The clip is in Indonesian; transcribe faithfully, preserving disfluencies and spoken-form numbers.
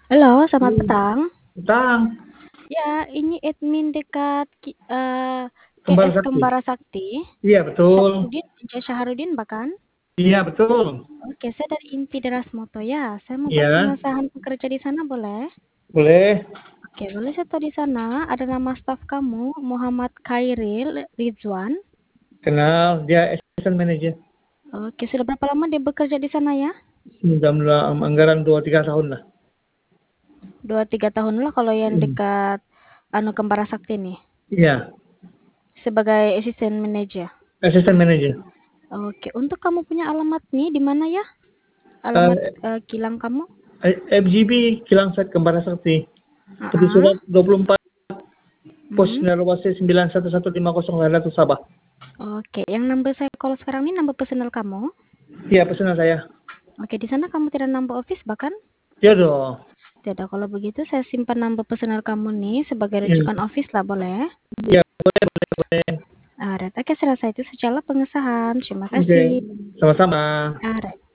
Halo, selamat Hmm, petang. Tentang Ya, ini admin dekat ki eee, Kembang K S Sakti. Kembara Sakti. Iya betul. Syahrudin J. Syahrudin bukan? Iya betul. Oke, saya dari Inti Deras Moto ya. Saya mau buat Iya, pengesahan pekerja di sana boleh? boleh. Oke, boleh saya tahu di sana ada nama staf kamu Muhammad Khairil Ridwan. Kenal dia assistant manager. Oke, sudah berapa lama dia bekerja di sana ya? Dalam anggaran dua tiga tahun lah. Dua tiga tahun lah kalau yang Hmm. dekat anu Kembara Sakti nih. Iya, Sebagai asisten manajer. assistant manager. Oke, untuk kamu punya alamat nih di mana ya? Alamat Eh, eh, kilang kamu? F G B Kilang Set Kembara Sakti. Tepi Heeh. surat dua puluh empat Pos Hmm. Nerwasi sembilan satu satu lima nol Lada Sabah. Oke, yang nambah saya call sekarang ini nambah personal kamu. Iya, pesanan saya. Oke, di sana kamu tidak nambah office bahkan? Iya dong. Tidak, kalau begitu saya simpan nambah personal kamu nih sebagai Iya, rujukan office lah, boleh? iya, boleh, boleh, boleh. Alright, oke, selesai itu secara pengesahan. Terima Oke, kasih. sama-sama. Alright.